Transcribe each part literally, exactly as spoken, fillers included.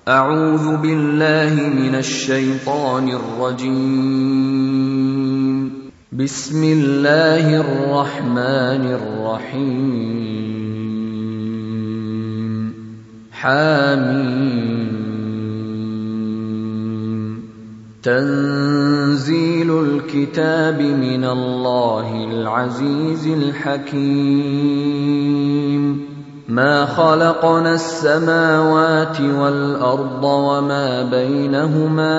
أعوذ بالله من الشيطان الرجيم. بسم الله الرحمن الرحيم. حاميم. تنزيل الكتاب من الله العزيز الحكيم. ما خلقنا السماوات والأرض وما بينهما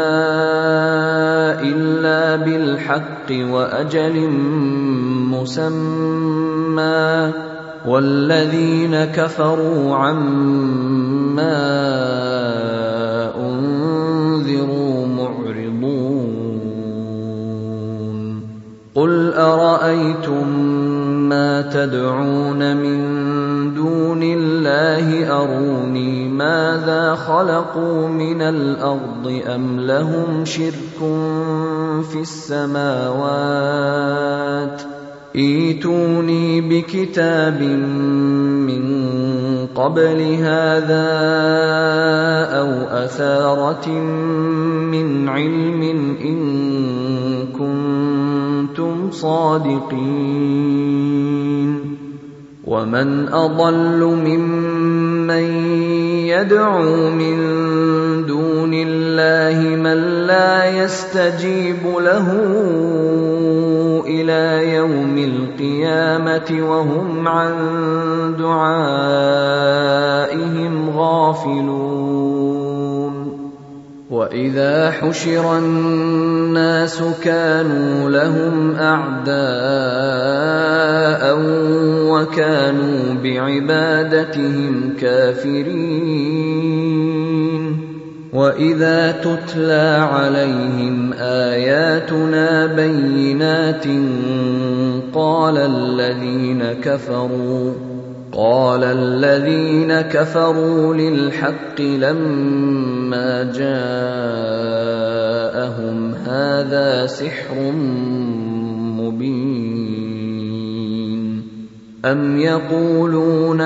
إلا بالحق وأجل مسمى، والذين كفروا عما أنذروا معرضون. قل أرأيتم ما تدعون من دون الله أروني ماذا خلقوا من الأرض أم لهم شرك في السماوات؟ ائتوني بكتاب من قبل هذا أو أثارة من علم إن كنتم صادقين. ومن أضل ممن يدعو من دون الله من لا يستجيب له إلى يوم القيامة وهم عن دعائهم غافلون. وإذا حشر الناس كانوا لهم أعداء وكانوا بعبادتهم كافرين. وإذا تتلى عليهم آياتنا بينات قال الذين كفروا قال الذين كفروا للحق لما جاءهم هذا سحر مبين. أم يقولون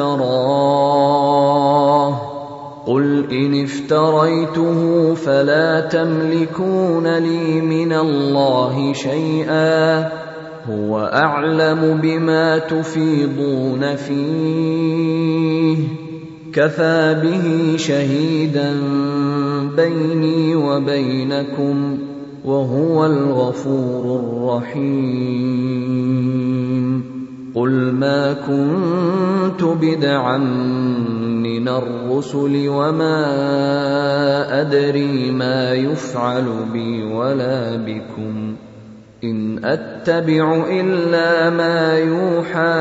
افتراه؟ قل إن افتريته فلا تملكون لي من الله شيئا، هو أعلم بما تفيضون فيه، كفى به شهيدا بيني وبينكم وهو الغفور الرحيم. قل ما كنت بدعا من الرسل وما أدري ما يفعل بي ولا بكم، إن أتبع إلا ما يوحى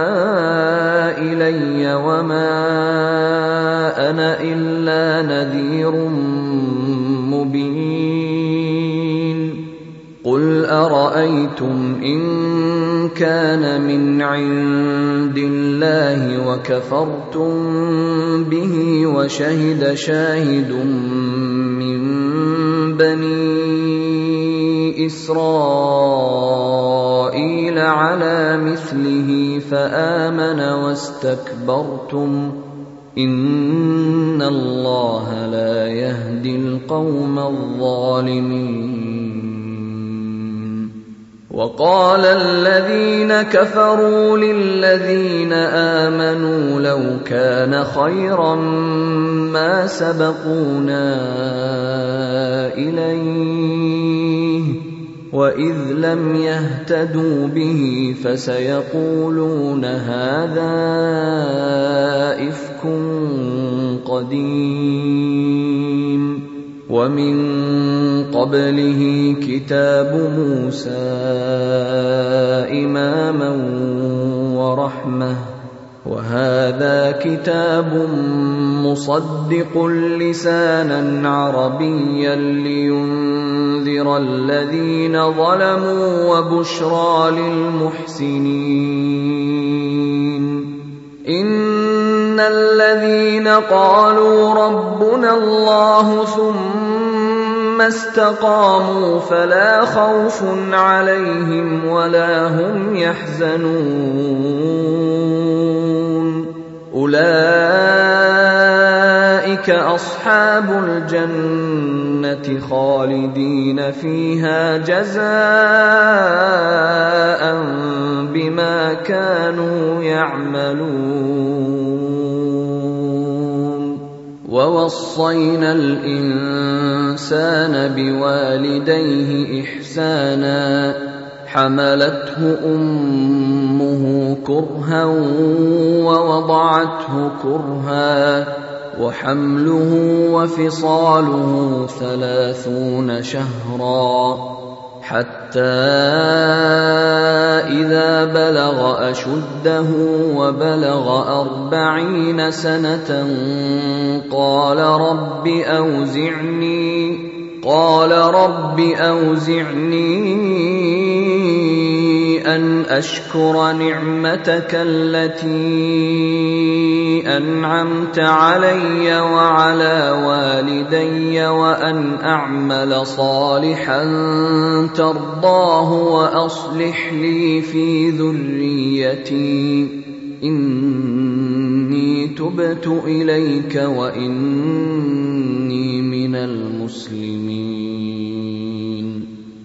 إلي وما أنا إلا نذير مبين. قل أرأيتم إن كان من عند الله وكفرتم به وشهد شاهد من بني إسرائيل على مثله فآمن واستكبرتم، إن الله لا يهدي القوم الظالمين. وقال الذين كفروا للذين آمنوا لو كان خيرا ما سبقونا إليه، وإذ لم يهتدوا به فسيقولون هذا إفك قديم. ومن قبله كتاب موسى إماما ورحمة، وهذا كتاب مصدق لسانا عربيا لينذر الذين ظلموا وبشرى للمحسنين. إن الذين قالوا ربنا الله ثم استقاموا فلا خوف عليهم ولا هم يحزنون. أولئك أولئك أصحاب الجنة خالدين فيها جزاء بما كانوا يعملون. ووصينا الإنسان بوالديه إحسانا حملته أمه كرها ووضعته كرها وحمله وفصاله ثلاثون شهرا حتى إذا بلغ أشده وبلغ أربعين سنة قال رب أوزعني قال رب أوزعني أن أشكر نعمتك التي أنعمت علي وعلى والدي وأن أعمل صالحا ترضاه وأصلح لي في ذريتي إني تبت إليك وإني من المسلمين.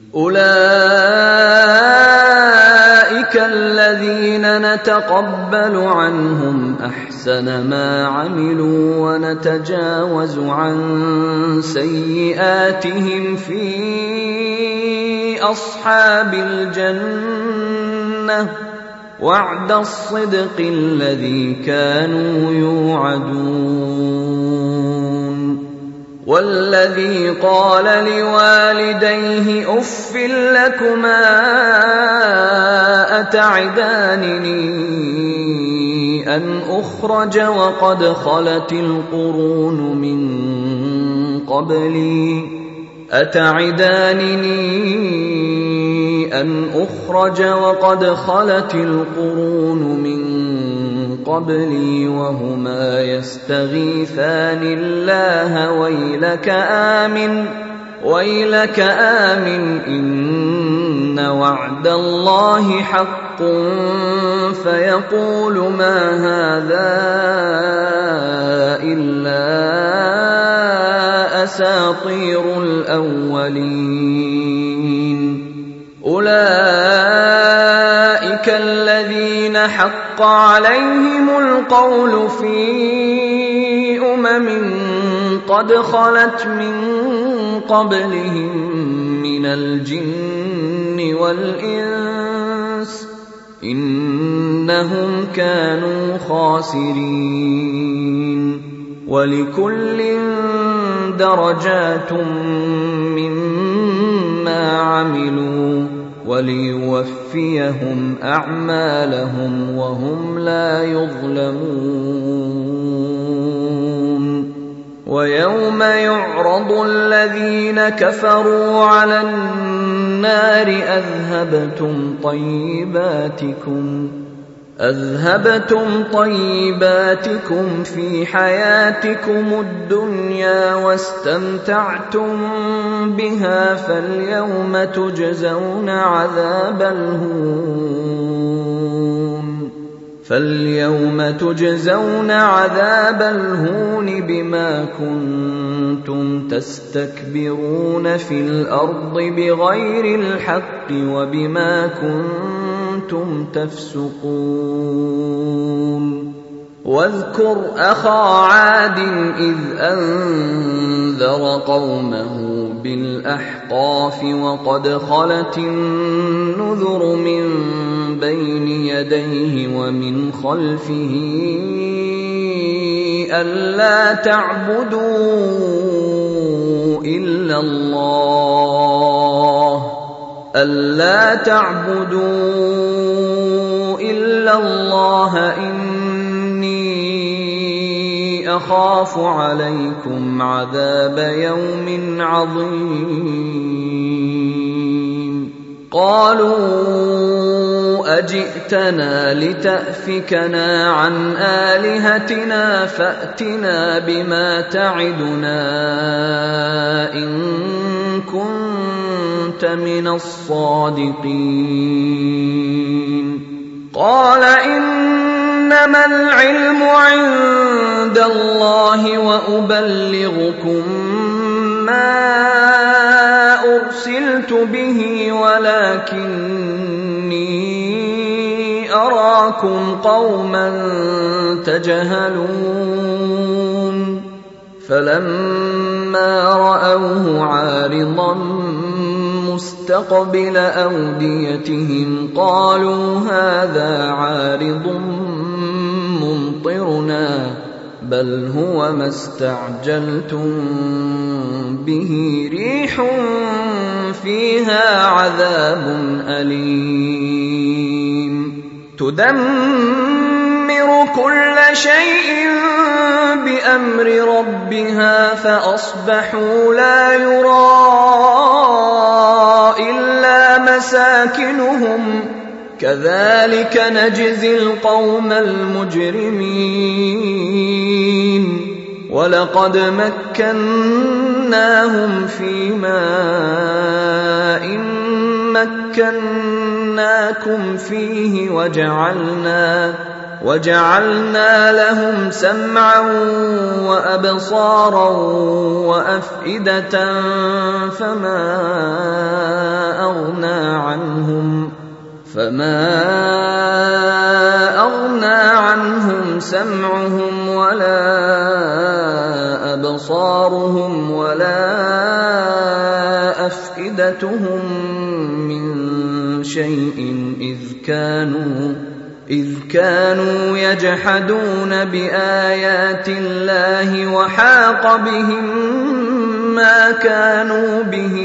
أولئك الذين نتقبل عنهم أحسن ما عملوا ونتجاوز عن سيئاتهم في أصحاب الجنة وعد الصدق الذي كانوا يوعدون. والذي قال لوالديه أف لكما أتعدانني أن أخرج وقد خلت القرون من قبلي أتعدانني أن أخرج وقد خلت القرون من قبلي وهما يستغيثان الله ويلك آمن ويلك آمن إن وعد الله حق فيقول ما هذا إلا أساطير الأولين. أولئك الذين حق عليهم القول في أمم قد خلت من قبلهم من الجن والإنس إنهم كانوا خاسرين. ولكل درجات مما عملوا وليوفيهم أعمالهم وهم لا يظلمون. ويوم يعرض الذين كفروا على النار أذهبتم طيباتكم أذهبتم طيباتكم في حياتكم الدنيا واستمتعتم بها فاليوم تجزون عذاب الهون فاليوم تجزون عذاب الهون بما كنتم تستكبرون في الأرض بغير الحق وبما كنتم تفسقون. واذكر أخا عاد إذ أنذر قومه بالأحقاف وقد خلت النذر من بين يديه ومن خلفه ألا تعبدوا إلا الله ألا تعبدوا إلا الله إني أخاف عليكم عذاب يوم عظيم. قالوا أجئتنا لتأفكنا عن آلهتنا فأتنا بما تعدنا إن كنت من الصادقين. قال إن إنما العلم عند الله وأبلغكم ما أرسلت به ولكني أراكم قوما تجهلون فلما رأوه عارضا مستقبل أوديتهم قالوا هذا عارض ممطرنا بل هو ما استعجلتم به ريح فيها عذاب أليم تدمر كل شيء بأمر ربها فأصبحوا لا يرى إلا مساكنهم كذلك نجزي القوم المجرمين ولقد مكناهم في ماء مكناكم فيه وجعلنا وجعلنا لهم سمعا وأبصارا وأفئدة فما أغنى عنهم فما أغنى عنهم سمعهم ولا أبصارهم ولا أفئدتهم من شيء إذ كانوا إذ كانوا يجحدون بآيات الله وحاق بهم ما كانوا به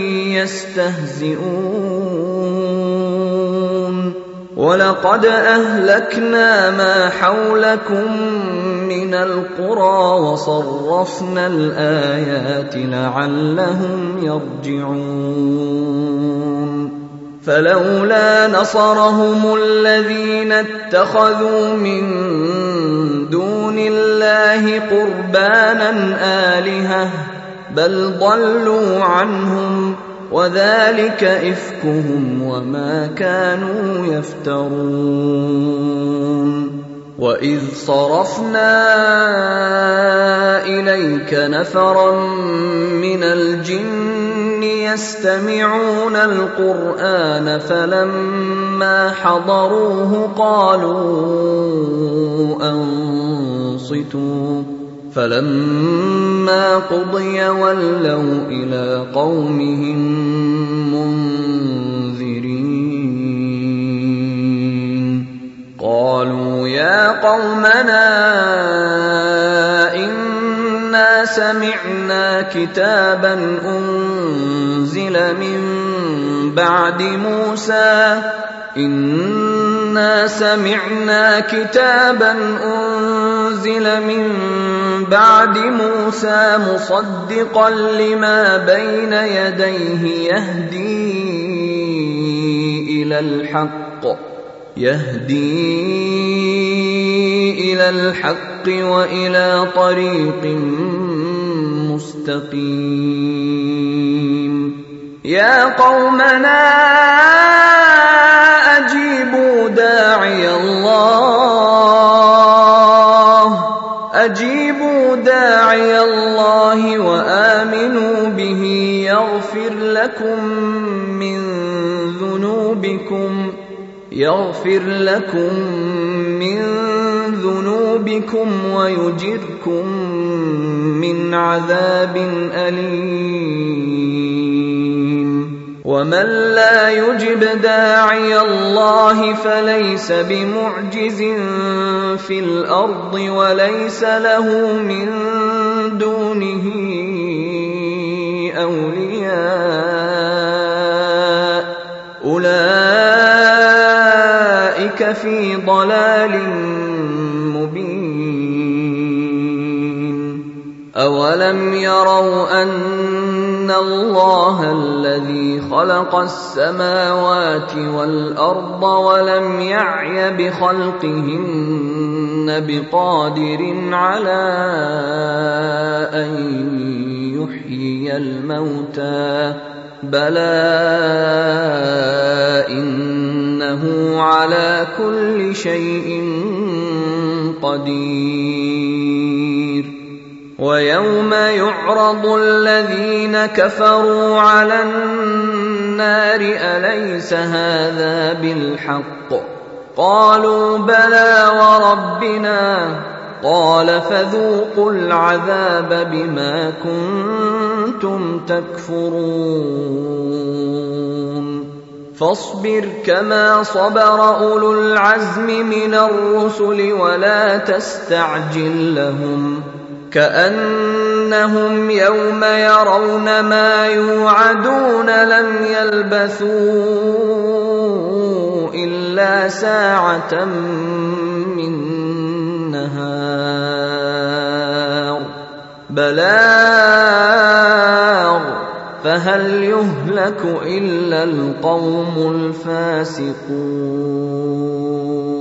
يستهزئون ولقد أهلكنا ما حولكم من القرى وصرفنا الآيات لعلهم يرجعون فلولا نصرهم الذين اتخذوا من دون الله قربانا آلهة بل ضلوا عنهم وذلك إفكهم وما كانوا يفترون وإذ صرفنا إليك نفرا من الجن يستمعون القرآن فلما حضروه قالوا أنصتوا فلما قضي ولوا إلى قومهم منذرين قالوا يا قومنا إنا سمعنا كتابا أنزل من بعد موسى إنا سمعنا كتابا أنزل من بعد موسى مصدقا لما بين يديه يهدي إلى الحق يهدي إلى الحق وإلى طريق مستقيم يا قومنا أجيبوا داعي الله أجيبوا داعي الله وآمنوا به يغفر لكم من ذنوبكم يغفر لكم من ذنوبكم ويجركم من عذاب أليم ومن لا يجب داعي الله فليس بمعجز في الأرض وليس له من دونه أولياء أولئك في ضلال مبين أولم يروا أن الله الذي خلق السماوات والأرض ولم يعي بخلقهن بقادر على أن يحيي الموتى بلى إنه على كل شيء قدير ويوم يعرض الذين كفروا على النار أليس هذا بالحق قالوا بلى وربنا قال فذوقوا العذاب بما كنتم تكفرون فاصبر كما صبر أولو العزم من الرسل ولا تستعجل لهم كأنهم يوم يرون ما يوعدون لم يلبثوا إلا ساعة من نهار بلاغ فهل يهلك إلا القوم الفاسقون